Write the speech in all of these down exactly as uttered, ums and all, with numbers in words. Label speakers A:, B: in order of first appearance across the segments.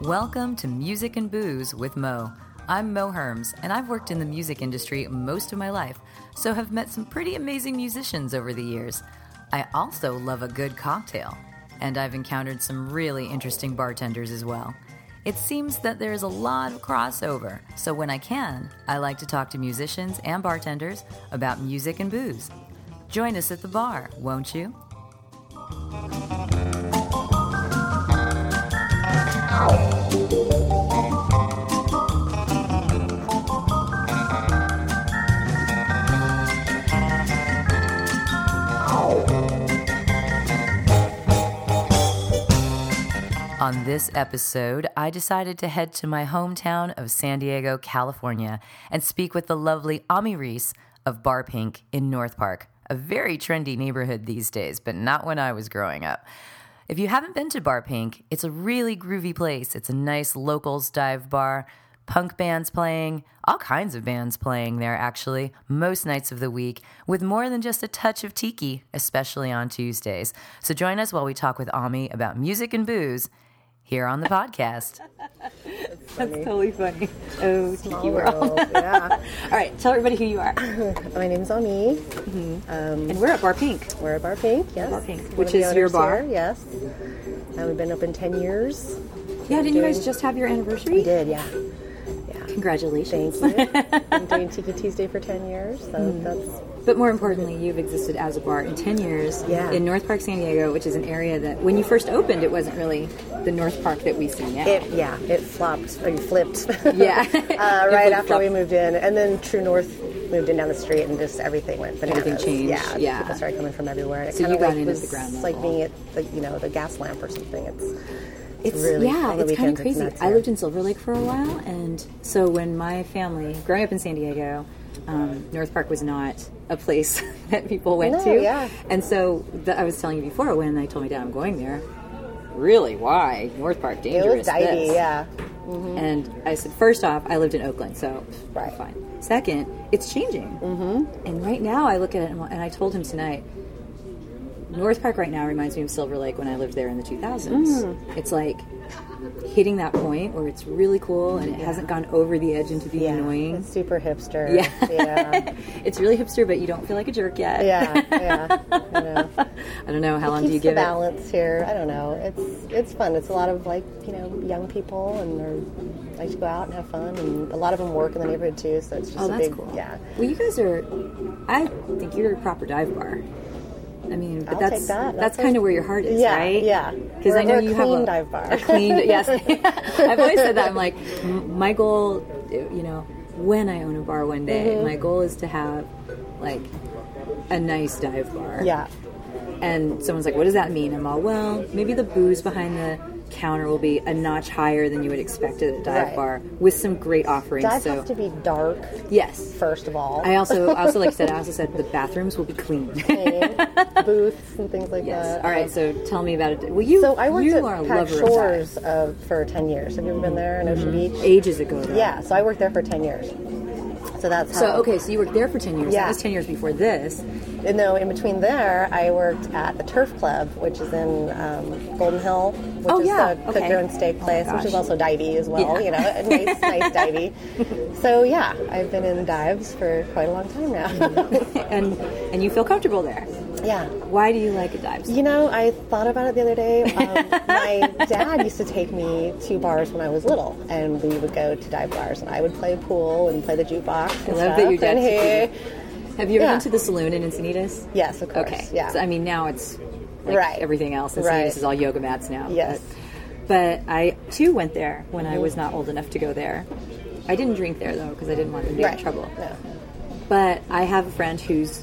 A: Welcome to Music and Booze with Mo. I'm Mo Herms, and I've worked in the music industry most of my life, so have met some pretty amazing musicians over the years. I also love a good cocktail, and I've encountered some really interesting bartenders as well. It seems that there's a lot of crossover, so when I can, I like to talk to musicians and bartenders about music and booze. Join us at the bar, won't you? On this episode, I decided to head to my hometown of San Diego, California, and speak with the lovely Ami Reese of Bar Pink in North Park, a very trendy neighborhood these days, but not when I was growing up. If you haven't been to Bar Pink, it's a really groovy place. It's a nice locals dive bar, punk bands playing, all kinds of bands playing there actually, most nights of the week, with more than just a touch of tiki, especially on Tuesdays. So join us while we talk with Ami about music and booze here on the podcast.
B: That's, That's totally funny. Oh,
C: Small
B: Tiki World.
C: world, yeah.
B: All right, tell everybody who you are.
C: My name's Ami.
B: Mm-hmm.
C: Um,
B: and we're at Bar Pink.
C: we're at Bar Pink, yes.
B: Bar Pink,
C: One
B: which
C: of the
B: is your
C: owners
B: bar.
C: here, yes. Uh, we've been open ten years.
B: Yeah, didn't you
C: doing-
B: guys just have your anniversary?
C: We did, yeah. Yeah.
B: Congratulations.
C: Thank you. I'm doing Tiki Tuesday for ten years, so
B: Mm.
C: that's...
B: But more importantly, you've existed as a bar in ten years
C: Yeah.
B: in North Park, San Diego, which is an area that, when you first opened, it wasn't really the North Park that we see now.
C: It, yeah, it flopped, or flipped.
B: Yeah.
C: uh,
B: It
C: right after
B: flip-flopped.
C: we moved in. And then True North moved in down the street and just everything went bananas.
B: Everything changed,
C: Yeah,
B: yeah.
C: people started coming from everywhere. It
B: So
C: kinda
B: you got
C: like
B: in at
C: was
B: the ground
C: like
B: level.
C: being at the, you know, the gas lamp or something. It's...
B: It's
C: really,
B: yeah,
C: on the
B: it's kind of
C: weekends,
B: crazy.
C: nuts
B: I
C: here.
B: lived in Silver Lake for a while, and so when my family, growing up in San Diego, um, North Park was not a place that people went
C: No,
B: to.
C: yeah.
B: And so the, I was telling you before when I told my dad I'm going there. Really, why North Park?
C: It
B: Dangerous.
C: was divey,
B: this.
C: yeah.
B: And I said, first off, I lived in Oakland, so
C: Right.
B: fine. Second, it's changing. Mm-hmm. And right now, I look at it, and, and I told him tonight, North Park right now reminds me of Silver Lake when I lived there in the two thousands.
C: Mm.
B: It's like hitting that point where it's really cool and it hasn't gone over the edge into being
C: Yeah,
B: annoying.
C: it's super hipster.
B: Yeah.
C: Yeah.
B: It's really hipster, but you don't feel like a jerk yet.
C: Yeah, yeah. I know.
B: I don't know, how long
C: Keeps
B: do you
C: the
B: give it?
C: balance here. I don't know. It's it's fun. It's a lot of like, you know, young people and they like to go out and have fun, and a lot of them work in the neighborhood too, so it's just
B: Oh,
C: a
B: that's
C: big
B: cool.
C: yeah.
B: Well, you guys are, I think you're a proper dive bar. I mean, but
C: I'll
B: that's
C: take that.
B: that's
C: That's
B: kind
C: a-
B: of where your heart is,
C: Yeah,
B: right?
C: yeah.
B: Because
C: We're-
B: I know
C: we're a
B: you have
C: clean
B: a
C: dive bar.
B: a clean, yes. I've always said that. I'm like, m- my goal, you know, when I own a bar one day,
C: Mm-hmm.
B: my goal is to have like a nice dive bar.
C: Yeah.
B: And someone's like, what does that mean? I'm all, well, maybe the booze behind the counter will be a notch higher than you would expect at a dive
C: Right.
B: bar with some great offerings.
C: Dive
B: so
C: has to be dark,
B: yes.
C: first of all.
B: I also, I also like I said, I also said the bathrooms will be clean.
C: Clean, booths and things like
B: Yes.
C: that.
B: All right. So tell me about it. Well, you,
C: So I worked
B: you
C: at
B: are a
C: Pack
B: lover
C: Shores uh, for ten years. Have you ever been there in Ocean
B: of that.
C: Beach?
B: Ages ago. Though.
C: Yeah, so I worked there for ten years. So that's how.
B: So okay, so you worked there for ten years.
C: Yeah.
B: That was ten years before this.
C: And though in between there, I worked at the Turf Club, which is in um, Golden Hill, which
B: Oh,
C: is
B: yeah.
C: a cook
B: Okay.
C: your own steak
B: Oh, my
C: place, which is
B: gosh.
C: also divey as well.
B: Yeah.
C: You know, a nice, nice divey. So yeah, I've been in dives for quite a long time now.
B: and and you feel comfortable there.
C: Yeah.
B: Why do you like a dive?
C: You know, I thought about it the other day. Um, my dad used to take me to bars when I was little, and we would go to dive bars, and I would play pool and play the jukebox.
B: I
C: and
B: love
C: stuff,
B: that your dad
C: and
B: took
C: he,
B: you. Have you ever
C: Yeah.
B: been to the saloon in Encinitas?
C: Yes, of course.
B: Okay.
C: Yeah.
B: So, I mean, now it's like
C: Right.
B: everything else. Encinitas
C: Right.
B: is all yoga mats now.
C: Yes.
B: But, but I too went there when I was not old enough to go there. I didn't drink there though because I didn't want them to get
C: Right.
B: in trouble.
C: No.
B: But I have a friend whose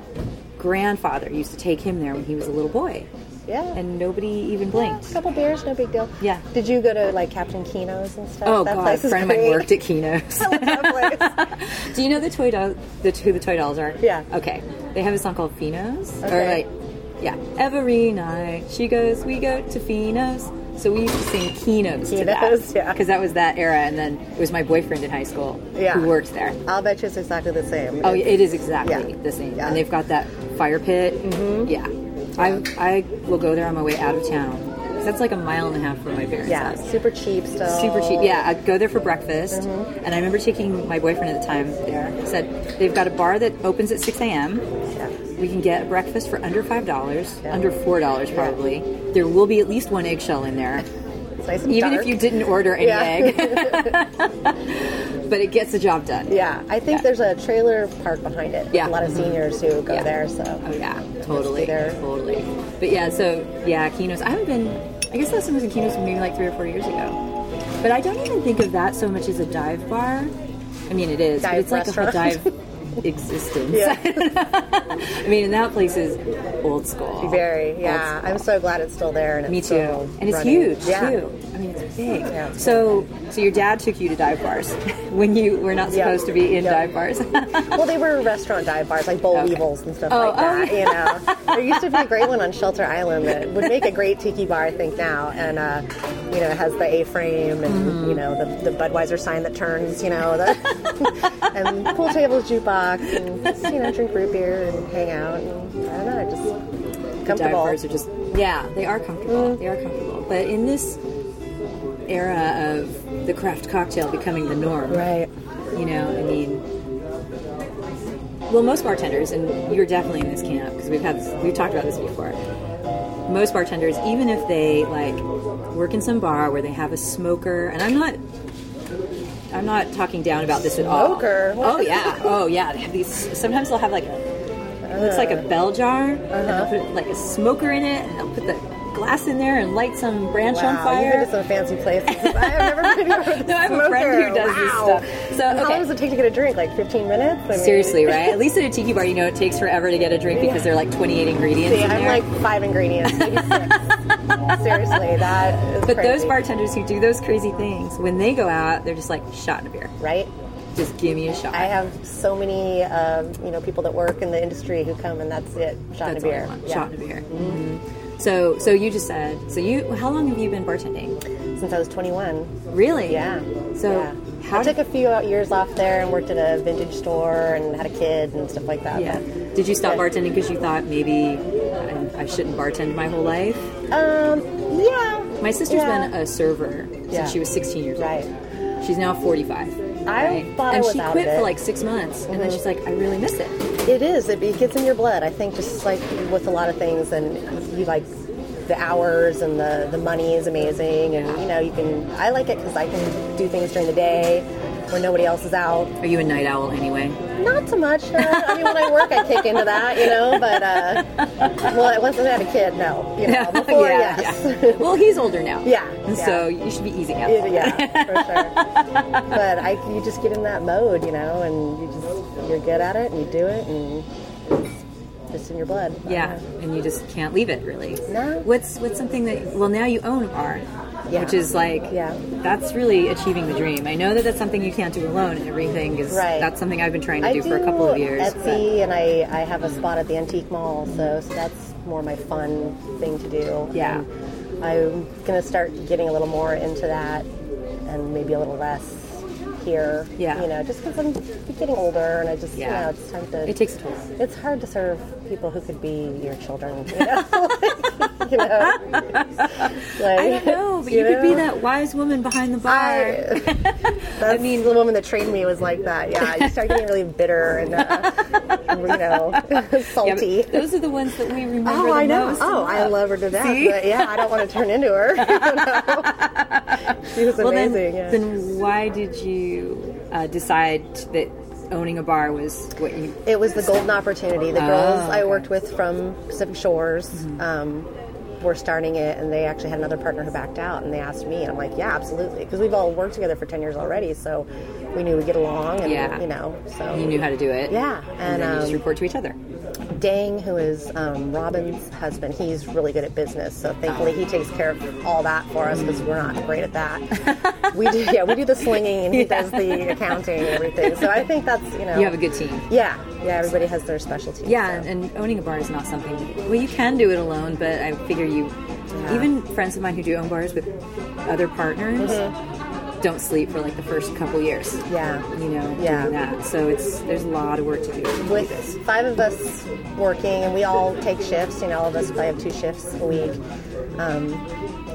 B: grandfather used to take him there when he was a little boy,
C: Yeah.
B: and nobody even blinked.
C: A couple beers, no big deal.
B: Yeah.
C: Did you go to like Captain Kino's and stuff?
B: Oh
C: That
B: God,
C: place
B: a
C: is
B: friend of mine
C: great.
B: worked at Kino's.
C: I love that place.
B: Do you know the toy doll? The who the toy dolls are?
C: Yeah.
B: Okay. They have a song called Finos. Or
C: Okay.
B: like, yeah. Every night she goes, we go to Finos. So we used to sing Kino's to that.
C: Kino's, yeah.
B: Because that was that era, and then it was my boyfriend in high school
C: Yeah.
B: who worked there.
C: I'll bet you it's exactly the same.
B: Oh, it is exactly
C: Yeah.
B: the same.
C: Yeah.
B: And they've got that fire pit. Mm-hmm. Yeah. I I will go there on my way out of town That's like a mile and a half from my parents'
C: Yeah,
B: house.
C: super cheap still.
B: Super cheap. Yeah, I'd go there for breakfast. Mm-hmm. And I remember taking my boyfriend at the time there. He said, they've got a bar that opens at six a.m.
C: Yeah.
B: We can get breakfast for under five dollars,
C: Yeah.
B: under four dollars probably. Yeah. There will be at least one eggshell in there.
C: It's nice and
B: Even
C: dark.
B: if you didn't order any
C: Yeah.
B: egg. But it gets the job done.
C: Yeah, I think
B: Yeah.
C: there's a trailer park behind it.
B: Yeah.
C: A lot of seniors who go
B: Yeah.
C: there, so.
B: Oh yeah, totally,
C: there.
B: totally. But yeah, so yeah, Keno's. I haven't been. I guess last time I was in Keno's maybe like three or four years ago. But I don't even think of that so much as a dive bar. I mean, it is,
C: Dive
B: but it's like
C: restaurant.
B: a dive existence.
C: Yeah.
B: I mean, and that place is old school.
C: Very,
B: Old
C: yeah.
B: school.
C: I'm so glad it's still there. And
B: Me
C: it's
B: too.
C: still
B: And it's
C: running.
B: huge
C: Yeah.
B: too. I mean, it's big.
C: Yeah, it's
B: so, so your dad took you to dive bars when you were not
C: Yeah.
B: supposed to be in
C: Yeah.
B: dive bars.
C: Well, they were restaurant dive bars, like Boll
B: Okay.
C: Weevils and stuff
B: Oh,
C: like that.
B: oh,
C: You know, there used to be a great one on Shelter Island that would make a great tiki bar, I think now, and uh, you know, it has the A-frame and
B: Mm-hmm.
C: you know the, the Budweiser sign that turns, you know, the, and pool tables, jukebox, and just, you know, drink root beer and hang out. And I don't know, just
B: Dive
C: comfortable.
B: bars are just yeah, they are comfortable.
C: Mm.
B: They are comfortable. But in this era of the craft cocktail becoming the norm,
C: Right.
B: you know, I mean, well, most bartenders, and you're definitely in this camp because we've had this, we've talked about this before. Most bartenders, even if they like work in some bar where they have a smoker, and I'm not. I'm not talking down about this at all.
C: Smoker?
B: Oh yeah, oh yeah. They have these. Sometimes they'll have like a, it looks like a bell jar, and they'll put like a smoker in it, and they'll put the glass in there and light some branch on
C: Wow,
B: fire.
C: you've been to some fancy places. I have never been to a
B: No, I have a friend who does this
C: Wow.
B: stuff. So,
C: And How
B: okay.
C: long does it take to get a drink? Like fifteen minutes? I mean,
B: Seriously, right? At least at a tiki bar, you know, it takes forever to get a drink because there are like twenty-eight ingredients
C: See,
B: in
C: I'm
B: there.
C: like five ingredients, maybe six. Seriously, that is
B: but
C: crazy.
B: those bartenders who do those crazy things, when they go out, they're just like, shot in a beer.
C: Right?
B: Just give me a shot.
C: I have so many, um, you know, people that work in the industry who come and that's it, shot
B: That's
C: in a
B: all I
C: beer.
B: want.
C: Yeah.
B: Shot in a beer. Mm-hmm. So, so you just said, so you, how long have you been bartending?
C: Since I was twenty-one.
B: Really?
C: Yeah.
B: So,
C: yeah.
B: how
C: I took a few years off there and worked at a vintage store and had a kid and stuff like that.
B: Yeah. Did you stop
C: Yeah.
B: bartending because you thought maybe I, I shouldn't bartend my whole life?
C: Um, yeah.
B: My sister's
C: Yeah.
B: been a server
C: Yeah.
B: since she was sixteen years old.
C: Right.
B: She's now forty-five.
C: I
B: right?
C: thought I
B: and
C: was
B: she
C: out
B: quit
C: of it.
B: for like six months, and then she's like, I really miss it.
C: It is. It, it gets in your blood. I think just like with a lot of things, and you like the hours and the, the money is amazing, and you know you can. I like it because I can do things during the day when nobody else is out.
B: Are you a night owl anyway?
C: Not so much. No. I mean, when I work, I kick into that, you know. But uh, well, once I had a kid, no. You know, before,
B: yeah,
C: yes.
B: yeah. Well, he's older now.
C: Yeah,
B: And
C: yeah.
B: so you should be easing up.
C: Yeah, for sure. But I, you just get in that mode, you know, and you just you're good at it, and you do it, and it's just in your blood.
B: Yeah, and you just can't leave it really.
C: No.
B: What's what's something that well now you own a bar,
C: Yeah.
B: which is like
C: Yeah.
B: that's really achieving the dream. I know that that's something you can't do alone, and everything is
C: Right.
B: that's something I've been trying to
C: I
B: do, for a couple of years.
C: Etsy, and I, I have a spot at the Antique Mall, so, so that's more my fun thing to do.
B: Yeah.
C: And I'm gonna start getting a little more into that, and maybe a little less here.
B: Yeah.
C: You know, just because I'm getting older, and I just
B: Yeah.
C: you know it's time to.
B: It takes a toll.
C: It's hard to serve people who could be your children. You know, you know? Like,
B: I don't know, but you, could be
C: know?
B: that wise woman behind the bar.
C: I, that's, I mean, the woman that trained me was like that. Yeah, you start getting really bitter and uh, you know,
B: Yeah,
C: salty.
B: but those are the ones that we remember
C: Oh,
B: the
C: I know.
B: most.
C: Oh,
B: and
C: I
B: love.
C: love her to death.
B: See?
C: But yeah, I don't want to turn into her. You know? She was
B: Well, then,
C: amazing. yeah.
B: then why did you uh, decide that owning a bar was what you?
C: It was the golden opportunity. The
B: Oh,
C: girls I
B: okay.
C: worked with from Pacific Shores
B: Mm-hmm.
C: um, were starting it, and they actually had another partner who backed out, and they asked me, and I'm like, yeah, absolutely, because we've all worked together for ten years already, so we knew we'd get along, and
B: Yeah.
C: you know, so
B: You knew how to do it.
C: yeah,
B: And,
C: and,
B: then you just
C: um,
B: report to each other.
C: Dang, who is um, Robin's husband, he's really good at business, so thankfully he takes care of all that for us because we're not great at that. we do, yeah, we do the slinging, and he
B: Yeah.
C: does the accounting and everything. So I think that's you know,
B: You have a good team.
C: yeah, yeah. Everybody has their specialty.
B: Yeah,
C: so.
B: and owning a bar is not something. Well, you can do it alone, but I figure you,
C: Yeah.
B: even friends of mine who do own bars with other partners, don't sleep for like the first couple years.
C: Mm-hmm. Yeah.
B: You know,
C: Yeah.
B: doing that. So it's there's a lot of work to do. to do
C: With
B: this.
C: five of us working, and we all take shifts. You know, all of us probably have two shifts a week. Um,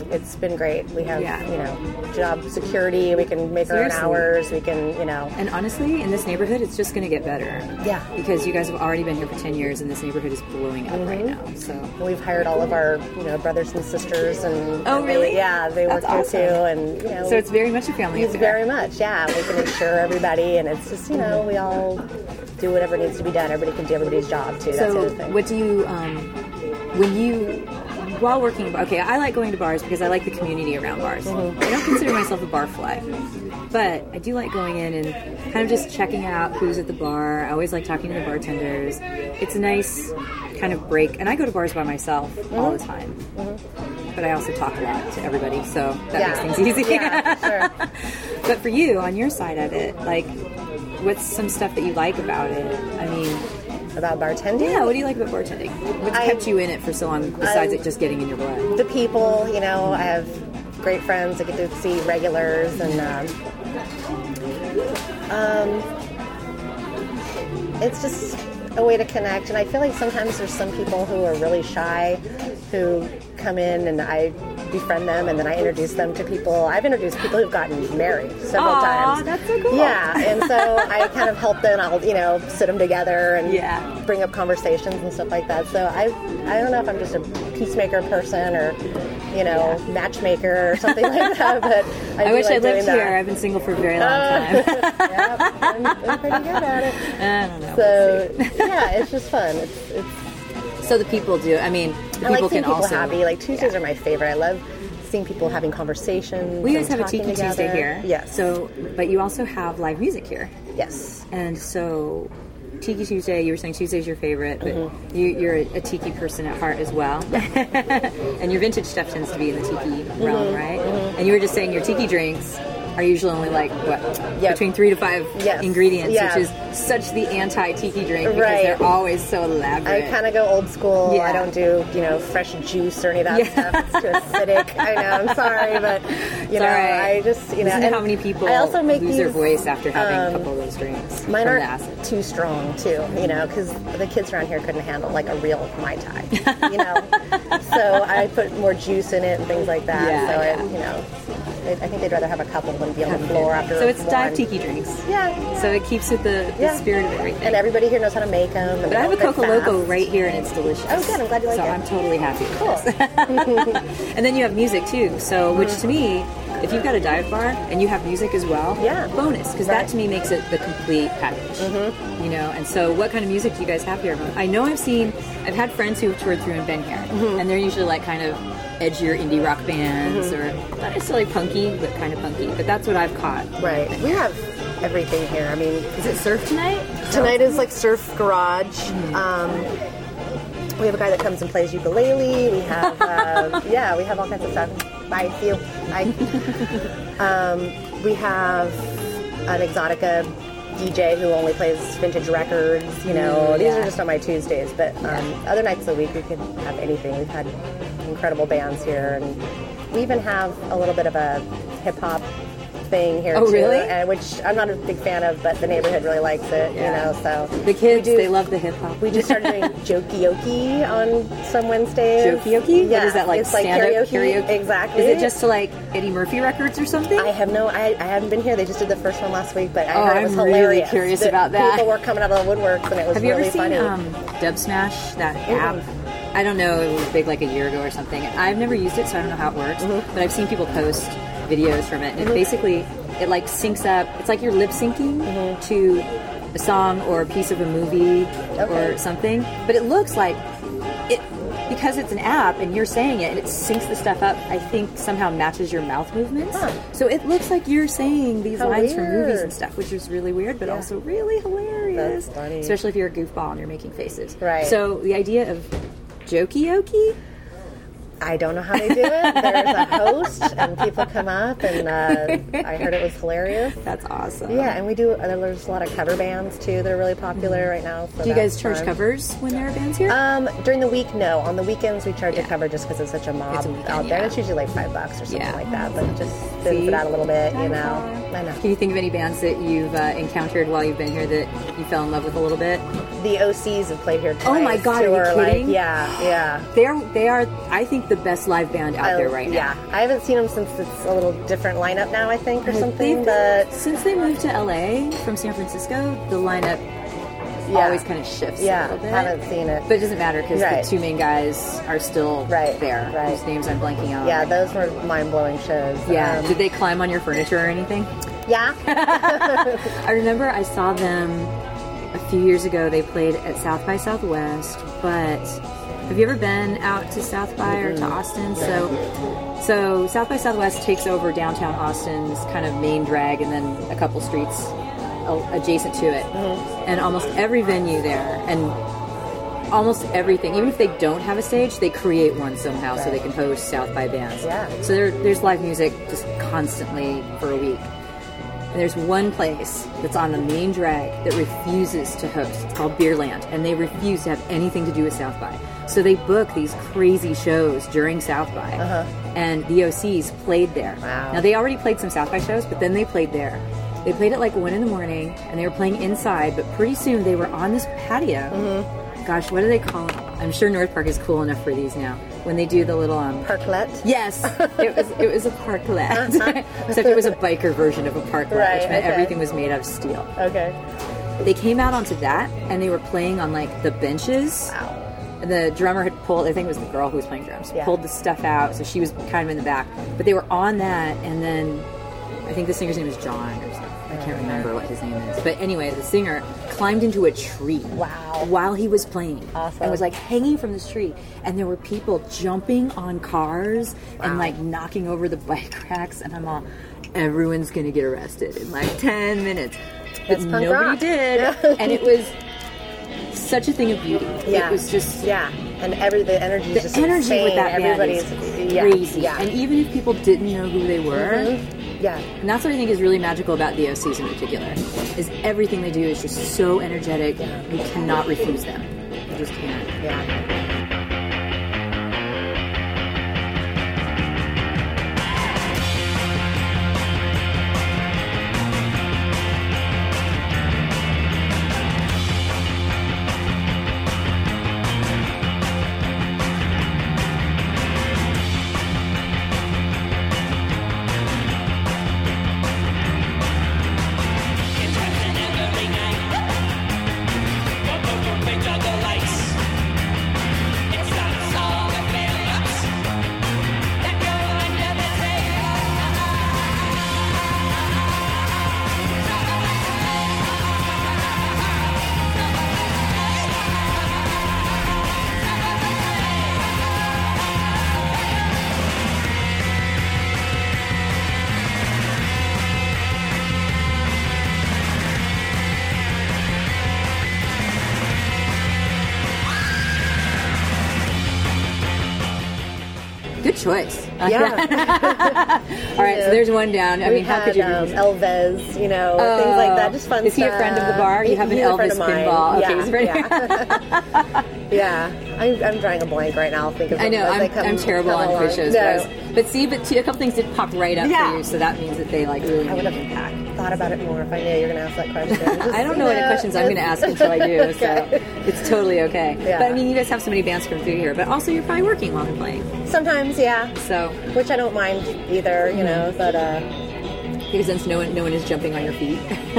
C: it's been great. We have,
B: Yeah.
C: you know, job security. We can make
B: Seriously.
C: our own hours. We can, you know.
B: And honestly, in this neighborhood, it's just going to get better.
C: Yeah.
B: Because you guys have already been here for ten years, and this neighborhood is blowing up right now. So
C: We've hired all of our, you know, brothers and sisters, and
B: Oh,
C: and
B: really?
C: They, yeah, they
B: That's
C: work here
B: awesome.
C: too, and you know,
B: So it's very much a family
C: it's
B: affair.
C: very much, yeah. We can insure everybody, and it's just, you know, we all do whatever needs to be done. Everybody can do everybody's job too. That's the
B: So
C: other thing.
B: what do you, um, when you, while working, okay, I like going to bars because I like the community around bars.
C: Mm-hmm.
B: I don't consider myself a bar fly, but I do like going in and kind of just checking out who's at the bar. I always like talking to the bartenders. It's a nice kind of break, and I go to bars by myself
C: Mm-hmm.
B: all the time. But I also talk a lot to everybody, so that
C: Yeah.
B: makes things easy.
C: Yeah, sure.
B: But for you, on your side of it, like, what's some stuff that you like about it? I mean,
C: About bartending?
B: yeah, what do you like about bartending? What's
C: I-
B: kept you in it for so long, besides
C: I-
B: it just getting in your blood?
C: The people, you know, I have great friends. I get to see regulars, and um, um, it's just a way to connect. And I feel like sometimes there's some people who are really shy who come in, and I befriend them, and then I introduce them to people. I've introduced people who've gotten married several
B: Aw,
C: times.
B: that's so cool.
C: Yeah, and so I kind of help them. I'll, you know, sit them together and
B: Yeah.
C: bring up conversations and stuff like that. So I, I don't know if I'm just a peacemaker person or, you know, matchmaker or something like that. But I,
B: I
C: do
B: wish
C: like
B: I lived
C: doing that.
B: here. I've been single for a very long time.
C: Yeah, I'm, I'm pretty good at it.
B: I don't know.
C: So yeah, it's just fun. It's, it's
B: So the people do. I mean, the
C: I
B: people
C: like seeing
B: can
C: people
B: also.
C: happy. Like Tuesdays
B: yeah.
C: are my favorite. I love seeing people having conversations.
B: We guys
C: and
B: have a
C: talking
B: Tiki
C: together.
B: Tuesday here.
C: Yes.
B: So, but you also have live music here,
C: yes.
B: and so Tiki Tuesday. You were saying Tuesday's your favorite, but
C: Mm-hmm.
B: you, you're a, a tiki person at heart as well. And your vintage stuff tends to be in the tiki
C: Mm-hmm.
B: realm, right? And you were just saying your tiki drinks are usually only like what
C: Yep.
B: between three to five
C: Yes.
B: ingredients,
C: Yeah.
B: which is such the anti-tiki drink because
C: Right.
B: they're always so elaborate.
C: I kind of go old school.
B: Yeah.
C: I don't do, you know, fresh juice or any of that
B: Yeah.
C: stuff. It's too acidic. I know. I'm sorry, but you know,
B: all right.
C: I just, you know,
B: Listen to
C: and
B: how many people
C: I also make
B: lose
C: these,
B: their voice after having
C: um,
B: a couple of those drinks.
C: Mine
B: from
C: aren't
B: the acid.
C: too strong too, you know, because the kids around here couldn't handle like a real Mai Tai, you know. So I put more juice in it and things like that.
B: Yeah,
C: so
B: yeah.
C: I, you know, I, I think they'd rather have a couple than be on the floor after.
B: So it's
C: one.
B: dive tiki drinks.
C: Yeah.
B: So it keeps with the, the
C: Yeah.
B: spirit of everything.
C: And everybody here knows how to make them.
B: but I have a Coco Loco right here, and it's delicious.
C: Oh, good. I'm glad you like
B: so
C: it.
B: I'm totally happy with
C: Cool.
B: this. And then you have music too. So, which to me, if you've got a dive bar and you have music as well,
C: Yeah.
B: bonus, because
C: Right.
B: that to me makes it the complete package. Mm-hmm. You know. And so, what kind of music do you guys have here? I know I've seen, I've had friends who've toured through and been here,
C: Mm-hmm.
B: and they're usually like kind of edgier indie rock bands,
C: Mm-hmm.
B: or not necessarily punky, but kind of punky. But that's what I've caught.
C: Right. We have everything here. I mean,
B: Is it surf tonight?
C: tonight is like surf garage. Um, we have a guy that comes and plays ukulele. We have, uh, yeah, we have all kinds of stuff. Bye, see you. Bye. um, we have an Exotica D J who only plays vintage records. You know,
B: Mm,
C: these
B: yeah.
C: are just on my Tuesdays. But um, other nights of the week, we can have anything. We've had incredible bands here, and we even have a little bit of a hip hop thing here
B: Oh,
C: too,
B: really?
C: and which I'm not a big fan of, but the neighborhood really likes it.
B: Yeah.
C: You know, so
B: The kids,
C: we do-
B: they love the hip hop.
C: We just started doing jokey on some Wednesdays.
B: Jokey?
C: Yeah,
B: What is that, like
C: it's like
B: stand-up
C: karaoke.
B: karaoke?
C: Exactly.
B: Is it just to like Eddie Murphy records or something?
C: I have no. I, I haven't been here. They just did the first one last week, but I
B: Oh,
C: heard it was
B: I'm really
C: hilarious.
B: curious
C: The
B: about that.
C: People were coming out of the woodworks, and it was
B: Have you
C: really
B: ever seen
C: funny.
B: um, Dub Smash, that app? I don't know, it was big like a year ago or something. I've never used it, so I don't know how it works,
C: Mm-hmm.
B: but I've seen people post videos from it, and it basically, it like syncs up, it's like you're lip syncing
C: Mm-hmm.
B: to a song or a piece of a movie
C: Okay.
B: or something, but it looks like it, because it's an app and you're saying it and it syncs the stuff up, I think somehow matches your mouth movements.
C: Huh.
B: So it looks like you're saying these
C: How
B: lines from movies
C: weird.
B: and stuff, which is really weird, but
C: Yeah.
B: also really hilarious.
C: That's funny.
B: Especially if you're a goofball and you're making faces.
C: Right.
B: So the idea of jokey-okey?
C: I don't know how they do it. There's a host, and people come up, and uh, I heard it was hilarious.
B: That's awesome.
C: Yeah, and we do. Uh, there's a lot of cover bands too that are really popular right now. So
B: Do you guys
C: that's
B: charge
C: fun.
B: covers when there are bands here?
C: Um, during the week, no. On the weekends, we charge
B: Yeah.
C: a cover just because it's such a mob
B: It's a weekend,
C: out there.
B: yeah.
C: It's usually like five bucks or something
B: Yeah.
C: like that, but it just thins
B: See?
C: it out a little bit, you
B: I
C: know.
B: know.
C: I know.
B: Can you think of any bands that you've uh, encountered while you've been here that you fell in love with a little bit?
C: The O Cs have played here twice.
B: Oh my God, are you
C: tour, like,
B: kidding?
C: yeah, yeah.
B: They're they are. I think the best live band out
C: I-
B: there right
C: yeah.
B: now.
C: I haven't seen them since it's a little different lineup now, I think, or something.
B: They've-
C: But
B: since they moved to L A from San Francisco, the lineup
C: Yeah.
B: always kind of shifts
C: yeah,
B: a little bit.
C: haven't seen it.
B: But it doesn't matter because
C: Right.
B: the two main guys are still
C: Right,
B: there,
C: right.
B: whose names I'm blanking on.
C: yeah, those were mind-blowing shows.
B: Yeah.
C: Um,
B: Did they climb on your furniture or anything?
C: yeah.
B: I remember I saw them a few years ago. They played at South by Southwest, but have you ever been out to South by or to Austin? So, so South by Southwest takes over downtown Austin's kind of main drag, and then a couple streets a- adjacent to it. And almost every venue there, and almost everything, even if they don't have a stage, they create one somehow so they can host South by bands.
C: Yeah.
B: So there, there's live music just constantly for a week. And there's one place that's on the main drag that refuses to host. It's called Beerland, and they refuse to have anything to do with South by. So they book these crazy shows during South by,
C: Uh-huh.
B: and the O Cs played there.
C: Wow.
B: Now they already played some South by shows, but then they played there. They played at like one in the morning, and they were playing inside. But pretty soon they were on this patio.
C: Mm-hmm.
B: Gosh, what do they call it? I'm sure North Park is cool enough for these now. When they do the little um,
C: Parklet.
B: Yes, it was it was a parklet, except it was a biker version of a parklet,
C: Right,
B: which meant
C: okay.
B: everything was made out of steel.
C: Okay.
B: They came out onto that, and they were playing on like the benches.
C: Wow.
B: And the drummer had pulled, I think it was the girl who was playing drums,
C: Yeah.
B: pulled the stuff out, so she was kind of in the back. But they were on that, and then I think the singer's name is John or something. I can't remember what his name is. But anyway, the singer climbed into a tree.
C: Wow.
B: While he was playing.
C: Awesome.
B: And was like hanging from this tree. And there were people jumping on cars and like knocking over the bike racks. And I'm all, everyone's going to get arrested in like ten minutes. But
C: That's punk
B: nobody
C: rock.
B: did.
C: Yeah.
B: And it was such a thing of beauty.
C: Yeah.
B: It was just...
C: Yeah. And every the energy
B: The
C: is just
B: energy
C: insane.
B: with that band
C: Everybody's
B: is
C: yeah,
B: crazy.
C: Yeah.
B: And even if people didn't know who they were...
C: Mhm. Yeah.
B: And that's what I think is really magical about the O Cs in particular, is everything they do is just so energetic, you cannot refuse them. You just can't.
C: Yeah.
B: Good choice.
C: Yeah.
B: All right, so there's one down. I
C: We've
B: mean, how
C: had,
B: could you
C: um,
B: refuse?
C: Elvez, you know, things like that. Just fun
B: Is he a
C: stuff.
B: friend of the bar? You
C: He-
B: have an
C: he's a friend
B: Elvis
C: of mine.
B: pinball. Okay,
C: Yeah,
B: he's a friend.
C: yeah. yeah. I'm, I'm drawing a blank right now. I'll think of
B: I
C: them
B: know,
C: as they
B: I'm,
C: come-
B: I'm terrible
C: come
B: on
C: along.
B: quiz shows.
C: No.
B: But, I was- but see, but two, a couple things did pop right up
C: Yeah.
B: for you, so that means that they like really
C: I would
B: made
C: have
B: an impact.
C: thought about it more if I knew you were going to ask that question. Just,
B: I don't know
C: you
B: what questions I'm going to ask until I do,
C: Okay.
B: so it's totally okay.
C: Yeah.
B: But I mean, you guys have so many bands come through here, but also you're probably working while they're playing.
C: Sometimes, yeah.
B: So,
C: Which I don't mind either, you know, but uh,
B: because since no one, no one is jumping on your feet.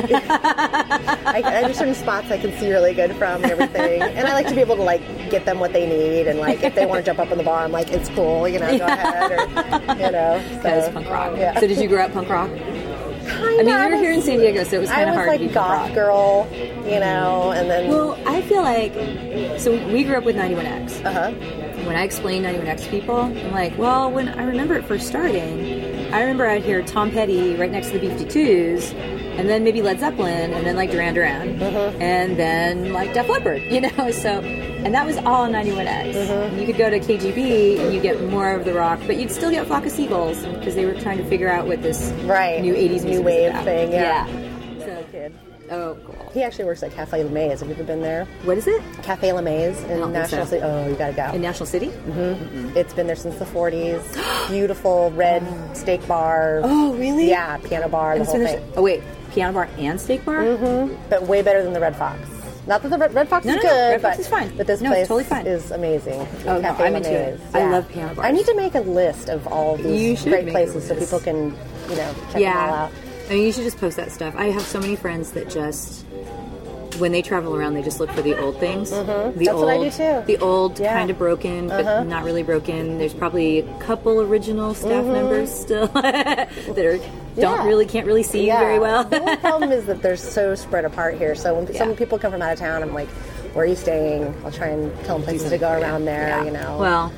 C: I, I there's certain spots I can see really good from and everything. And I like to be able to, like, get them what they need. And, like, if they want to jump up in the bar, I'm like, it's cool, you know, go ahead. Or, you know. So,
B: That is punk rock.
C: Yeah.
B: So did you grow up punk rock?
C: Kinda,
B: I mean,
C: I
B: you were here in
C: was-
B: San Diego, so it was kind
C: I
B: of
C: was
B: hard
C: like
B: to be punk
C: goth
B: rock.
C: girl, you know, and then...
B: Well, I feel like, so we grew up with ninety-one X.
C: uh-huh.
B: When I explain ninety-one X to people, I'm like, well, when I remember it first starting, I remember I'd hear Tom Petty right next to the B-fifty-twos, and then maybe Led Zeppelin, and then like Duran Duran,
C: Uh-huh.
B: and then like Def Leppard, you know? So, and that was all on ninety-one X.
C: Uh-huh.
B: You could go to K G B and you get more of the rock, but you'd still get Flock of Seagulls because they were trying to figure out what this
C: Right.
B: new eighties
C: New
B: music was
C: wave
B: about.
C: thing, yeah.
B: So,
C: Kid.
B: oh, cool.
C: He actually works at Cafe La Maze. Have you ever been there?
B: What is it?
C: Cafe La Maze in
B: don't think
C: National
B: so.
C: City. Oh, you gotta go.
B: In National City?
C: Mm-hmm. It's been there since the forties. Beautiful red steak bar.
B: Oh, really?
C: Yeah, piano bar, the
B: And so
C: whole
B: there's-
C: thing.
B: oh, wait. Piano bar and steak bar?
C: Mm-hmm. But way better than the Red Fox. Not that the Red, Red Fox
B: No,
C: is
B: no, no,
C: good,
B: Red Fox
C: but,
B: is fine.
C: but this
B: No, it's
C: place
B: totally fine.
C: is amazing.
B: Oh, no,
C: Cafe
B: I'm into
C: Lemonade.
B: it. I love piano bars.
C: I need to make a list of all
B: You
C: these
B: should
C: great
B: make a
C: places so
B: list.
C: people can, you know, check them all
B: Yeah.
C: out.
B: I mean, you should just post that stuff. I have so many friends that just, when they travel around, they just look for the old things. Mm-hmm. The
C: That's
B: old,
C: what I do too.
B: The old,
C: Yeah.
B: kind of broken, but
C: Uh-huh.
B: not really broken. There's probably a couple original staff
C: Mm-hmm.
B: members still that are don't
C: Yeah.
B: really can't really see
C: Yeah.
B: very well.
C: The only problem is that they're so spread apart here. So when
B: Yeah.
C: some people come from out of town, I'm like, where are you staying? I'll try and tell them places to go around there,
B: Yeah.
C: you know.
B: Well,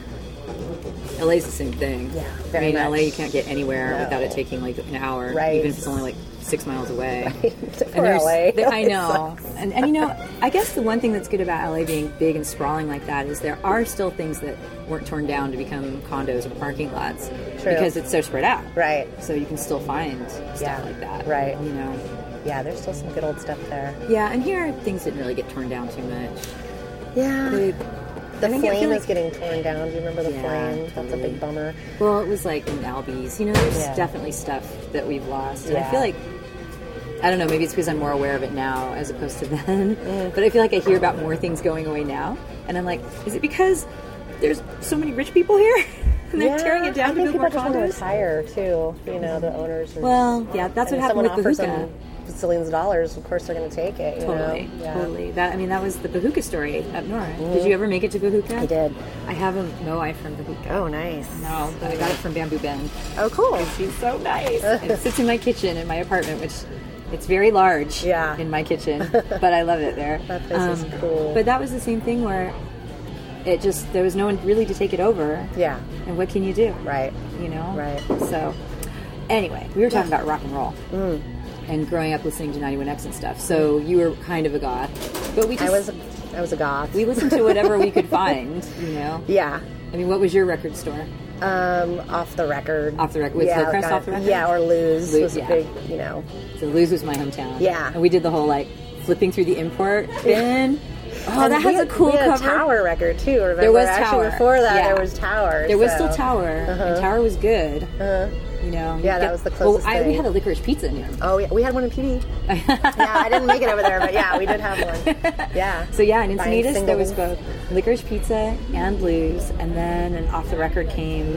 B: L A's the same thing.
C: Yeah,
B: I
C: very
B: mean, L A,
C: much.
B: you can't get anywhere
C: No.
B: without it taking like an hour,
C: Right.
B: even if it's only like six miles away.
C: For
B: there's-
C: L A.
B: there- I know. And, and you know, I guess the one thing that's good about L A being big and sprawling like that is there are still things that weren't torn down to become condos or parking lots.
C: True.
B: Because it's so spread out.
C: Right.
B: So you can still find stuff
C: Yeah,
B: like that.
C: right.
B: You know?
C: Yeah, there's still some good old stuff there.
B: Yeah, and here things didn't really get torn down too much.
C: Yeah.
B: They-
C: The
B: I think I
C: flame
B: feel
C: is
B: like-
C: getting torn down. Do you remember the
B: Yeah,
C: flame? That's a
B: totally.
C: big bummer.
B: Well, it was like in Albies. You know, there's
C: Yeah.
B: definitely stuff that we've lost. And I
C: Yeah.
B: feel like, I don't know, maybe it's because I'm more aware of it now as opposed to then. But I feel like I hear about more things going away now. And I'm like, is it because there's so many rich people here? And they're tearing it down
C: I
B: to
C: think
B: build more
C: people just want to
B: condos?
C: retire too. You know, the owners. Are,
B: Well, yeah, that's
C: and
B: what
C: if
B: happened
C: someone
B: with
C: offers
B: Bahuka.
C: them zillions of dollars, of course they're going to take it. You
B: Totally,
C: know? Yeah.
B: totally. That I mean, that was the Bahuka story up north. Did you ever make it to Bahuka?
C: I did.
B: I have a Moai from Bahuka.
C: Oh, nice.
B: No, but I got it from Bamboo Bend.
C: Oh, cool.
B: She's so nice. And it sits in my kitchen in my apartment, which it's very large
C: Yeah.
B: in my kitchen, but I love it there.
C: That place is cool.
B: But that was the same thing where it just, there was no one really to take it over.
C: Yeah.
B: And what can you do?
C: Right.
B: You know?
C: Right.
B: So, anyway, we were talking about rock and roll. Mm. And growing up listening to ninety-one X and stuff. So you were kind of a goth. But we just,
C: I was. I was a goth.
B: we listened to whatever we could find, you know?
C: Yeah.
B: I mean, what was your record store?
C: Um, off the record.
B: Off the record. Was
C: yeah,
B: Hillcrest
C: like,
B: off the record?
C: Yeah, or Lose
B: Lose,
C: was
B: yeah.
C: a big, you know.
B: So Luz was my hometown.
C: Yeah.
B: And we did the whole like flipping through the import bin. Oh,
C: And
B: that
C: we
B: has a
C: had-
B: cool
C: we had
B: cover.
C: a Tower record too. Remember?
B: There was
C: Actually,
B: Tower.
C: before that,
B: Yeah.
C: there was Tower.
B: There was
C: so.
B: still Tower, and Tower was good.
C: Uh-huh.
B: You know. you
C: Yeah, that
B: get-
C: was the closest
B: Well, I, we
C: thing.
B: had a licorice pizza in here.
C: Oh yeah, we had one in P D. Yeah, I didn't make it over there, but yeah, we did have one. Yeah.
B: So yeah, in
C: Buying
B: Encinitas there was
C: singles.
B: both licorice pizza and Luz, and then an off the record came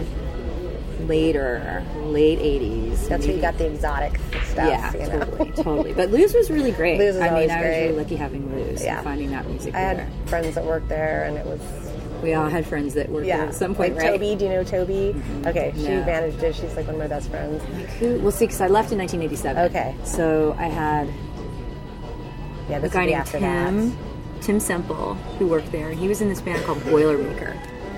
B: later, late eighties.
C: That's where you got the exotic stuff.
B: Yeah,
C: you know?
B: totally, totally. But Luz was really great.
C: Luz was
B: I mean,
C: always
B: I was
C: great.
B: really lucky having Luz
C: Yeah.
B: and finding that music
C: I
B: there.
C: had friends that worked there, and it was
B: We all had friends that worked there
C: yeah.
B: at some point,
C: like
B: right?
C: Toby, do you know Toby? Okay, she
B: No.
C: managed it. She's like one of my best friends.
B: Who? Well, see, because I left in nineteen eighty-seven.
C: Okay.
B: So I had
C: Yeah,
B: a
C: this
B: guy
C: would be
B: named
C: after
B: Tim,
C: that.
B: Tim Semple, who worked there. He was in this band called Boilermaker,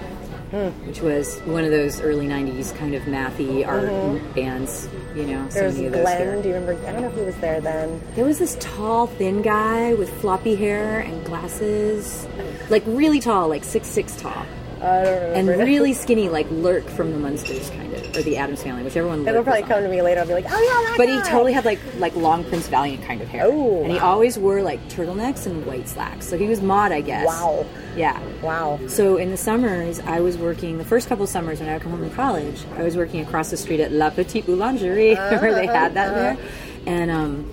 C: Hmm.
B: which was one of those early nineties kind of mathy art bands, you know. so
C: There's
B: many of those
C: Glenn.
B: here.
C: Do you remember? I don't know if he was there then.
B: There was this tall, thin guy with floppy hair and glasses. Like really tall, like six six tall.
C: I don't
B: And
C: remember.
B: really skinny, like Lurk from the Munsters, kind of. Or the Addams Family, whichever one Lurk
C: It'll probably
B: was on.
C: come to me later. I'll be like, oh yeah, that
B: But he
C: guy.
B: totally had like like long Prince Valiant kind of hair.
C: Oh,
B: and he
C: wow.
B: always wore like turtlenecks and white slacks. So he was mod, I guess.
C: Wow.
B: Yeah.
C: Wow.
B: So in the summers, I was working, the first couple of summers when I would come home from college, I was working across the street at La Petite Boulangerie, where they had that there. And, um,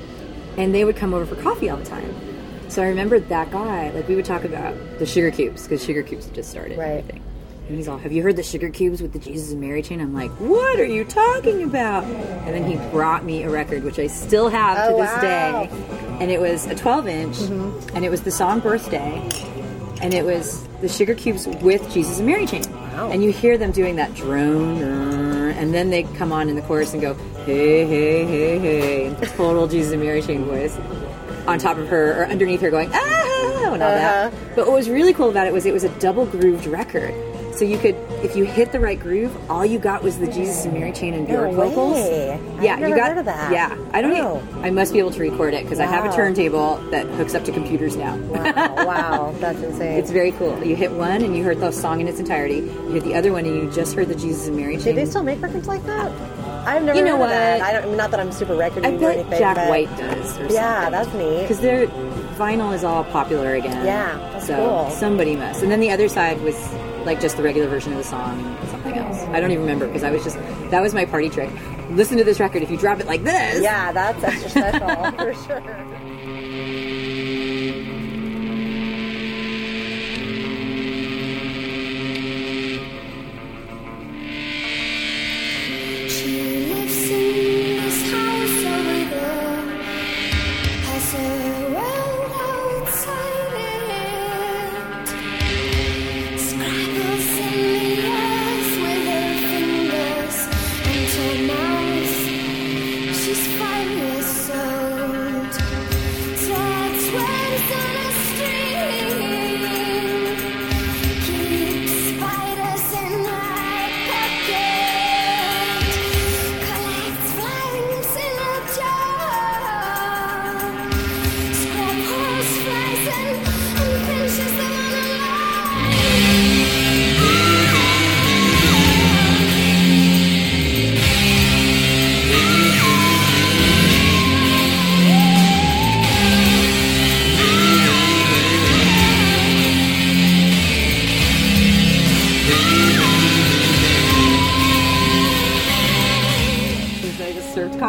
B: and they would come over for coffee all the time. So I remembered that guy, like we would talk about the Sugar Cubes, because Sugar Cubes had just started.
C: Right.
B: And everything. And he's all, have you heard the Sugar Cubes with the Jesus and Mary chain? I'm like, what are you talking about? And then he brought me a record, which I still have to
C: Oh,
B: this
C: wow.
B: day. And it was a twelve inch, and it was the song Birthday. And it was the Sugar Cubes with Jesus and Mary chain.
C: Wow.
B: And you hear them doing that drone, uh, and then they come on in the chorus and go, hey, hey, hey, hey, in total Jesus and Mary chain voice. On top of her, or underneath her going, ah, and all that.
C: Uh-huh.
B: But what was really cool about it was it was a double grooved record. So you could, if you hit the right groove, all you got was the Jesus and Mary chain and Bjork
C: No
B: vocals.
C: way.
B: Yeah,
C: I've
B: you
C: never
B: got
C: heard of that.
B: Yeah, I don't.
C: Wow.
B: Even, I must be able to record it because I have a
C: Wow.
B: turntable that hooks up to computers now.
C: Wow, wow, that's insane.
B: It's very cool. You hit one and you heard the song in its entirety. You hit the other one and you just heard the Jesus and Mary
C: Do
B: chain.
C: they still make records like that? I've never
B: You know
C: heard of that.
B: what?
C: I don't, not that I'm super record
B: I
C: or
B: bet
C: anything.
B: Jack
C: but
B: White does. Or
C: Yeah,
B: something.
C: that's neat.
B: Because their vinyl is all popular again.
C: Yeah, that's
B: so
C: cool.
B: somebody must. And then the other side was like just the regular version of the song and something else. I don't even remember because I was just that was my party trick. Listen to this record. If you drop it like this,
C: Yeah, that's extra special for sure.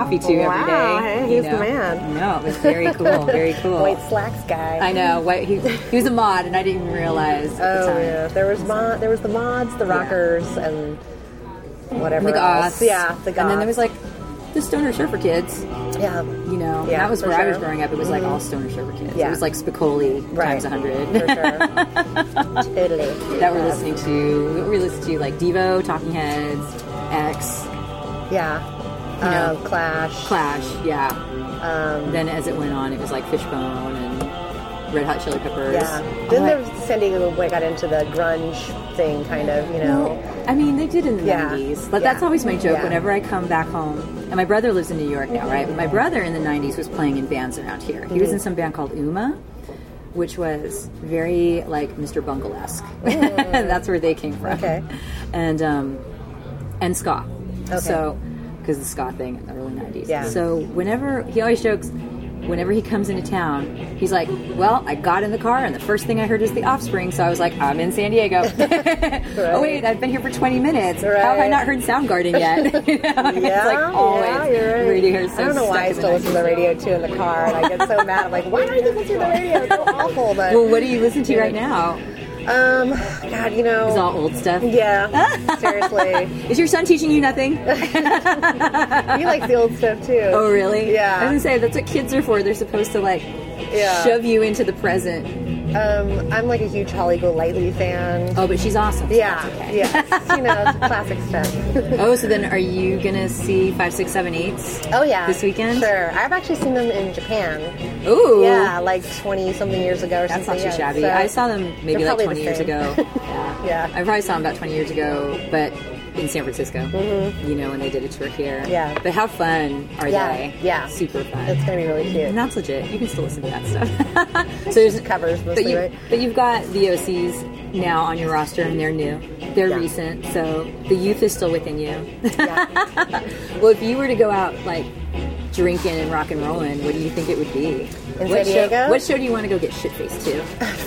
B: coffee to
C: Wow,
B: every day.
C: hey,
B: you
C: he's the
B: know?
C: man.
B: No, it was very cool, very cool.
C: White slacks guy.
B: I know. White, he, he was a mod, and I didn't even realize at the
C: Oh
B: time.
C: yeah, there was mod, there was the mods, the rockers, and whatever
B: And the
C: else.
B: goths.
C: Yeah, the goths.
B: And then there was like the stoner surfer kids.
C: yeah,
B: You know,
C: Yeah,
B: that was
C: for
B: where I was
C: sure.
B: growing up. It was like all stoner surfer kids.
C: Yeah.
B: It was like Spicoli
C: right.
B: times a hundred.
C: for sure. Totally.
B: That we're listening to. What were we listening to? Like Devo, Talking Heads, X,
C: Yeah.
B: You know.
C: Uh, Clash.
B: Clash. Yeah.
C: Um,
B: Then as it went on, it was like Fishbone and Red Hot Chili Peppers.
C: yeah.
B: Oh,
C: Then
B: I-
C: there was San Diego when got into the grunge thing, kind of. You know.
B: Well, I mean, they did in the
C: Yeah.
B: nineties. But
C: Yeah.
B: that's always my joke
C: Yeah.
B: whenever I come back home. And my brother lives in New York now, right? But my brother in the nineties was playing in bands around here. He was in some band called Uma, which was very like Mister Bungle-esque. That's where they came from.
C: Okay.
B: And um, and ska.
C: Okay.
B: So, because the ska thing in the early nineties.
C: Yeah.
B: So whenever he always jokes. Whenever he comes into town, he's like, well, I got in the car and the first thing I heard was The Offspring, so I was like, I'm in San Diego. Oh, wait, I've been here for twenty minutes.
C: Right.
B: How have I not heard Soundgarden yet? You know?
C: Yeah,
B: It's like always.
C: yeah, you're right.
B: Radio is so
C: I don't know why I
B: stuck in
C: still
B: the
C: listen to the radio too in the car, and I get so mad. I'm like, why do I listen to the radio? It's so awful. But
B: Well, what do you listen to right now?
C: um, God, you know,
B: It's all old stuff.
C: yeah, seriously,
B: Is your son teaching you nothing?
C: he likes the old stuff too.
B: Oh, really?
C: Yeah.
B: I was gonna say that's what kids are for. They're supposed to like
C: Yeah.
B: shove you into the present.
C: Um, I'm like a huge Holly Golightly fan.
B: Oh, but she's awesome. so
C: Yeah,
B: that's okay.
C: yeah, you know, it's classic stuff.
B: Oh, so then are you gonna see five, six, seven, eights?
C: Oh yeah,
B: This weekend?
C: Sure, I've actually seen them in Japan.
B: Ooh.
C: Yeah, like twenty something years ago or
B: That's not
C: something.
B: too
C: yeah.
B: shabby.
C: So
B: I saw them maybe
C: they're
B: like
C: probably
B: twenty
C: the
B: years
C: same.
B: ago. Yeah.
C: Yeah.
B: I probably saw them about twenty years ago, but in San Francisco. Mm-hmm. You know, when they did a tour here.
C: Yeah.
B: But how fun are
C: Yeah,
B: they?
C: yeah.
B: Super fun.
C: It's gonna be really cute.
B: And that's legit. You can still listen to that stuff. So there's
C: Covers
B: but,
C: mostly,
B: you,
C: right?
B: but you've got the O Cs now on your roster, and they're new. They're
C: Yeah.
B: recent, so the youth is still within you.
C: Yeah.
B: Well, if you were to go out like drinking and rock and rolling, what do you think it would be?
C: In
B: what
C: San
B: show,
C: Diego?
B: what show do you want to go get shit faced to?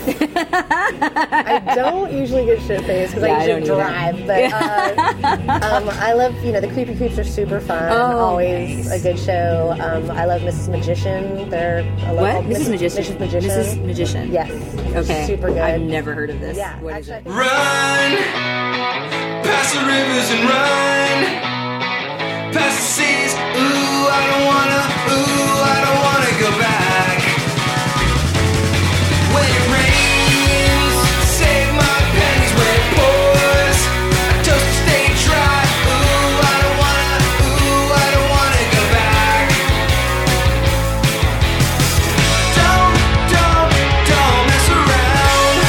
C: I don't usually get shit faced because
B: Yeah, I
C: I
B: don't
C: usually
B: either.
C: drive. But uh, um, I love, you know, the Creepy Creeps are super fun.
B: Oh,
C: Always
B: nice.
C: a good show. Um, I love Missus Magician. They're a
B: What?
C: local
B: Missus Magician.
C: Missus Magician.
B: Missus Magician.
C: Yes.
B: Okay.
C: Super good.
B: I've never heard of this.
C: Yeah.
B: What is
C: actually,
B: it?
D: Run past the rivers and run past the seas. Ooh, I don't wanna, ooh, I don't wanna go back. When it rains, save my pennies when it pours. I toast to stay dry. Ooh, I don't wanna, ooh, I don't wanna go back. Don't, don't, don't mess around.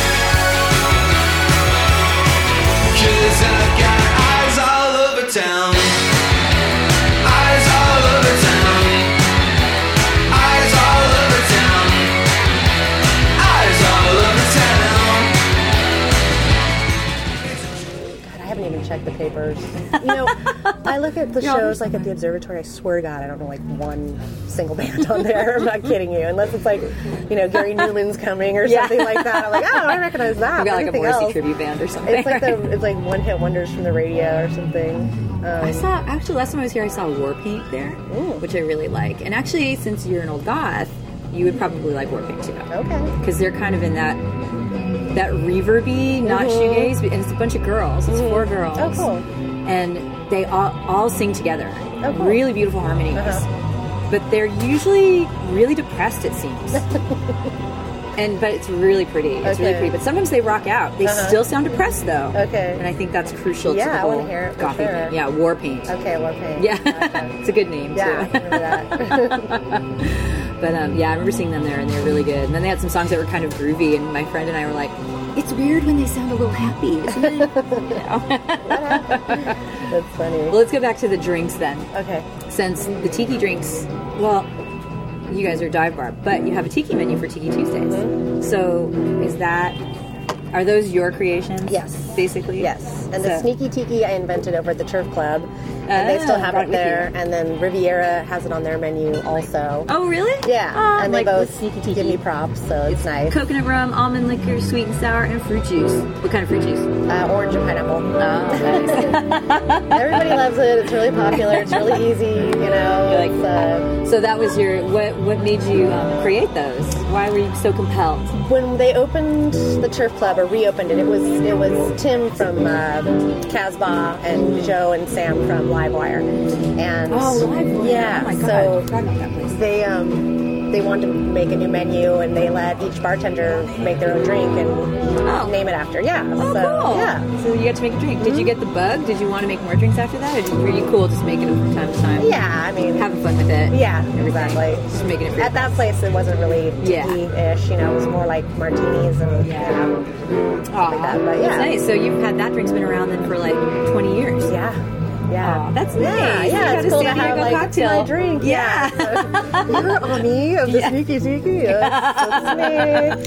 D: 'Cause I've got eyes all over town. Eyes all over town. Eyes all over town. Eyes all over town.
C: God, I haven't even checked the papers. You know, I look at the
B: Yeah.
C: shows like at the observatory. I swear to God, I don't know like one single band on there. I'm not kidding you. Unless it's like, you know, Gary Newman's coming or
B: Yeah.
C: something like that. I'm like, oh, I recognize that.
B: We've got like a
C: Everything
B: Morrissey
C: else.
B: tribute band or something.
C: It's like the it's like one hit wonders from the radio or something.
B: I
C: Um,
B: saw actually last time I was here, I saw Warpaint there,
C: Ooh.
B: which I really like. And actually, since you're an old goth, you would probably like Warpaint too,
C: okay.
B: because they're kind of in that that reverby, not shoegaze, and it's a bunch of girls. It's four girls.
C: Oh, cool.
B: And they all all sing together.
C: Oh, cool.
B: Really beautiful harmonies.
C: Uh-huh.
B: But they're usually really depressed, it seems. And but it's really pretty. It's really
C: Okay.
B: pretty. But sometimes they rock out. They
C: Uh-huh.
B: still sound depressed though.
C: Okay.
B: And I think that's crucial to
C: Yeah,
B: the
C: I
B: whole
C: wanna hear it for
B: gothy
C: sure.
B: thing. Yeah, Warpaint.
C: Okay, well, okay.
B: Yeah,
C: Gotcha.
B: it's a good name
C: Yeah, I
B: too.
C: remember that.
B: But um, yeah, I remember seeing them there, and they're really good. And then they had some songs that were kind of groovy, and my friend and I were like, "It's weird when they sound a little happy, isn't it?" You know?
C: That's funny.
B: Well, let's go back to the drinks then.
C: Okay.
B: Since the tiki drinks, well, you guys are dive bar, but you have a tiki menu for Tiki Tuesdays.
C: Mm-hmm.
B: So is that Are those your creations?
C: Yes.
B: Basically?
C: Yes. And
B: So-
C: the Sneaky Tiki I invented over at the Turf Club. And they still
B: Ah,
C: have
B: brought
C: it
B: it with
C: there.
B: you.
C: And then Riviera has it on their menu also.
B: Oh, really?
C: Yeah.
B: Ah,
C: and they
B: like
C: both
B: with Sneaky Tiki.
C: give me props, so it's, nice.
B: Coconut rum, almond liquor, sweet and sour, and fruit juice. What kind of fruit juice?
C: Uh, orange and pineapple.
B: Oh, nice.
C: Everybody loves it. It's really popular. It's really easy, you know.
B: You're like-
C: it's, uh,
B: So that was your, what What made you um, create those? Why were you so compelled?
C: when they opened the Turf Club or reopened it, it was it was Tim from uh, Casbah and Joe and Sam from Livewire, and yeah,
B: Oh my God.
C: so
B: I forgot about that place.
C: they um they wanted to make a new menu and they let each bartender make their own drink and
B: Oh.
C: name it after. Yeah,
B: Oh,
C: so
B: cool.
C: yeah.
B: So you got to make a drink. Did you get the bug? Did you want to make more drinks after that? Or did, were you cool just making them from time to time?
C: Yeah, I mean,
B: Having fun with it?
C: yeah,
B: Everything.
C: exactly.
B: Just making it for
C: At that place, it wasn't really
B: Yeah.
C: tiki-ish, you know, it was more like martinis and,
B: Yeah.
C: you know,
B: Aw,
C: like that, but
B: that's
C: yeah.
B: nice. So you've had that drink's been around then for like twenty years.
C: yeah. Yeah.
B: Aw, that's
C: Yeah,
B: nice.
C: yeah,
B: You got
C: it's
B: a
C: cool
B: San
C: to have
B: Diego
C: like
B: cocktail.
C: my drink.
B: Yeah.
C: Yeah. So, you're Ami of the
B: Yeah.
C: Sneaky Tiki. Yes,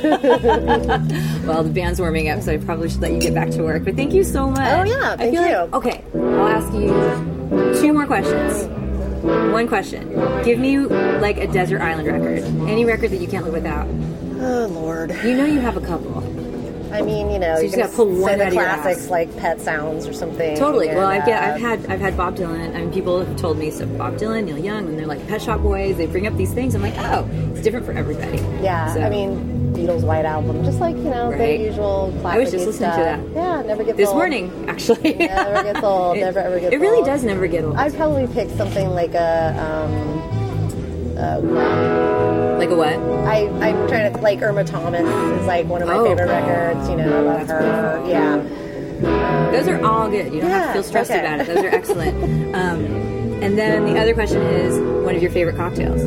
C: that's me.
B: Well, the band's warming up, so I probably should let you get back to work. But thank you so much.
C: Oh, yeah,
B: I
C: thank
B: feel
C: you.
B: like- okay, I'll ask you two more questions. One question. Give me like a desert island record. Any record that you can't live without.
C: Oh Lord.
B: You know you have a couple.
C: I mean, you know,
B: So you
C: you
B: just
C: can
B: gotta pull
C: say
B: one
C: the
B: out of your
C: classics
B: ass.
C: like Pet Sounds or something.
B: Totally. Well,
C: and,
B: I get.
C: uh,
B: I've had. I've had Bob Dylan. I mean, people have told me so. Bob Dylan, Neil Young, and they're like Pet Shop Boys. They bring up these things. I'm like, oh, it's different for everybody.
C: Yeah,
B: So,
C: I mean, Beatles' White Album, just like, you know,
B: Right.
C: the usual classic
B: I was just listening to
C: stuff.
B: that.
C: Yeah, it never gets
B: this
C: old.
B: morning actually.
C: Never gets old.
B: It-
C: Never ever gets
B: It really
C: old.
B: does never get old.
C: I'd probably pick something like a, um, uh, well,
B: like a what?
C: I, I'm trying to, like, Irma Thomas is, like, one of my
B: Oh.
C: favorite records, you know, I love
B: That's
C: her, yeah.
B: Those are all good. You don't have to
C: Yeah,
B: feel stressed
C: okay.
B: about it. Those are excellent. um, and then the other question is, one of your favorite cocktails,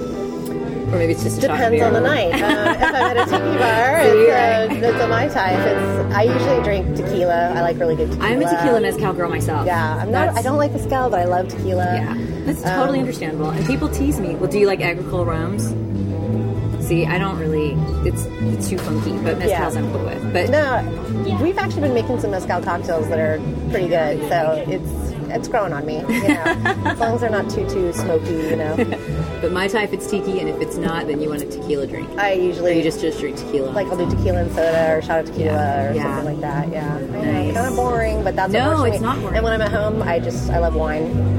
B: or maybe it's just a shot of
C: Depends
B: beer.
C: on the night. Uh, if I'm at a tiki bar,
B: See,
C: it's,
B: right.
C: a, it's a Mai Tai. If it's, I usually drink tequila. I like really good tequila.
B: I'm a tequila mezcal girl myself.
C: Yeah, I'm not.
B: That's-
C: I don't like mezcal, but I love tequila.
B: Yeah, that's totally
C: Um,
B: understandable. And people tease me. Well, do you like agricole rums? See, I don't really. It's it's too funky, but mezcals
C: Yeah.
B: I'm cool with. But
C: No, we've actually been making some mezcal cocktails that are pretty good. So it's it's growing on me. You know, as long as they're not too too smoky. You know,
B: but my type, it's tiki, and if it's not, then you want a tequila drink.
C: I
B: Or
C: usually
B: you just just drink tequila.
C: like I'll do tequila and soda or shot of tequila
B: Yeah.
C: or
B: Yeah.
C: something like that. Yeah, I know,
B: Nice.
C: it's kind of boring, but that's
B: No,
C: what works for
B: it's
C: me.
B: not boring.
C: And when I'm at home, I just I love wine.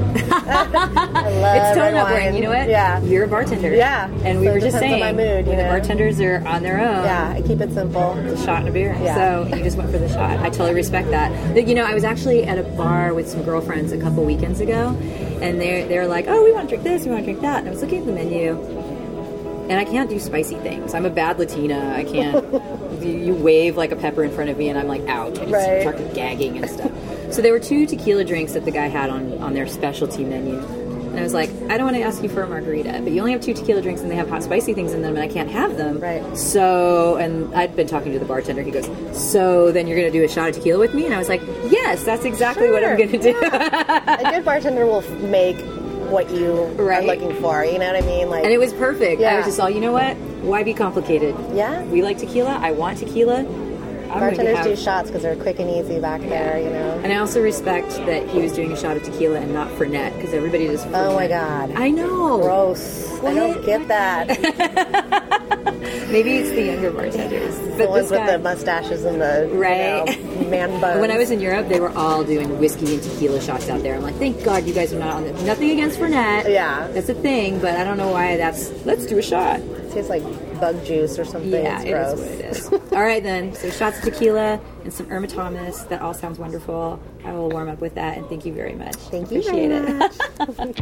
C: I love
B: It's totally
C: red
B: not boring.
C: wine.
B: You know what?
C: Yeah.
B: You're a bartender.
C: Yeah.
B: And we
C: So
B: were
C: it
B: just
C: depends
B: saying,
C: on my mood, you
B: when the
C: know?
B: bartenders are on their own.
C: Yeah, I keep it simple.
B: A shot and a beer.
C: Yeah.
B: So you just went for the shot. I totally respect that. But, you know, I was actually at a bar with some girlfriends a couple weekends ago, and they they were like, "Oh, we want to drink this, we want to drink that." And I was looking at the menu, and I can't do spicy things. I'm a bad Latina. I can't. you, you wave like a pepper in front of me, and I'm like, ouch. I just
C: Right.
B: start gagging and stuff. So there were two tequila drinks that the guy had on on their specialty menu. And I was like, I don't want to ask you for a margarita, but you only have two tequila drinks and they have hot spicy things in them, and I can't have them.
C: Right.
B: So, and I'd been talking to the bartender. He goes, so then you're going to do a shot of tequila with me? And I was like, yes, that's exactly what I'm
C: Sure,
B: going to do.
C: A good bartender will f- make what you
B: Right.
C: are looking for. You know what I mean? Like,
B: And it was perfect. I
C: Yeah.
B: was just all, you know what? Why be complicated?
C: Yeah.
B: We like tequila. I want tequila. I'm going to
C: bartenders
B: have...
C: do shots because they're quick and easy back there. You know.
B: And I also respect that he was doing a shot of tequila and not Fernet, because everybody does Fernet.
C: Oh my God.
B: I know.
C: Gross. I don't
B: What?
C: get that.
B: Maybe it's the younger bartenders.
C: the
B: But
C: ones
B: this
C: with
B: guy,
C: the mustaches and the
B: Right.
C: you know, man buns.
B: when I was in Europe, they were all doing whiskey and tequila shots out there. I'm like, thank God you guys are not on this. Nothing against Fernet.
C: Yeah.
B: That's a thing, but I don't know why that's, let's do a shot.
C: It tastes like bug juice or something.
B: Yeah,
C: it's
B: it
C: gross.
B: is what it is. All right, then. So shots of tequila and some Irma Thomas. That all sounds wonderful. I will warm up with that, and thank you very much.
C: Thank you
B: Appreciate
C: very
B: it.
C: much.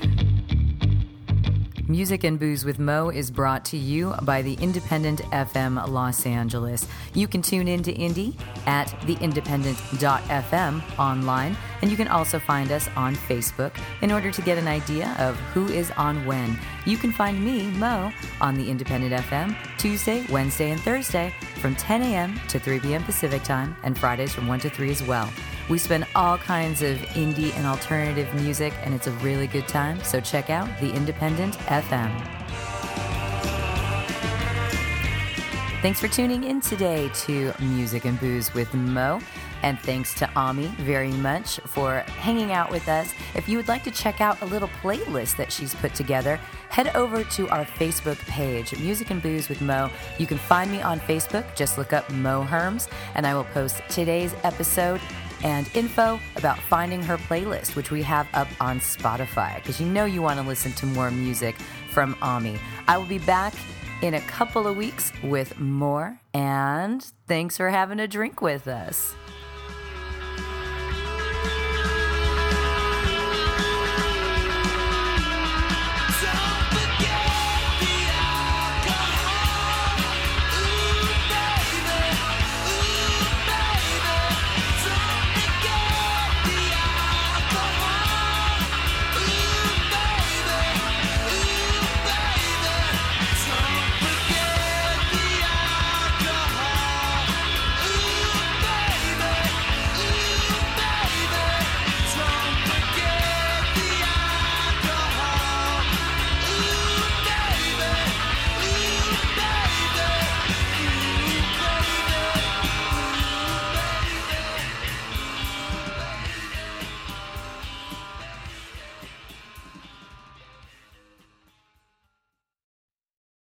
A: Music and Booze with Mo is brought to you by the Independent F M Los Angeles. You can tune in to Indie at the independent dot f m online, and you can also find us on Facebook in order to get an idea of who is on when. You can find me, Mo, on the Independent F M Tuesday, Wednesday, and Thursday from ten a.m. to three p.m. Pacific Time, and Fridays from one to three as well. We spin all kinds of indie and alternative music, and it's a really good time, so check out the Independent F M. Thanks for tuning in today to Music and Booze with Mo. And thanks to Ami very much for hanging out with us. If you would like to check out a little playlist that she's put together, head over to our Facebook page, Music and Booze with Mo. You can find me on Facebook. Just look up Mo Herms, and I will post today's episode and info about finding her playlist, which we have up on Spotify, because you know you want to listen to more music from Ami. I will be back in a couple of weeks with more, and thanks for having a drink with us.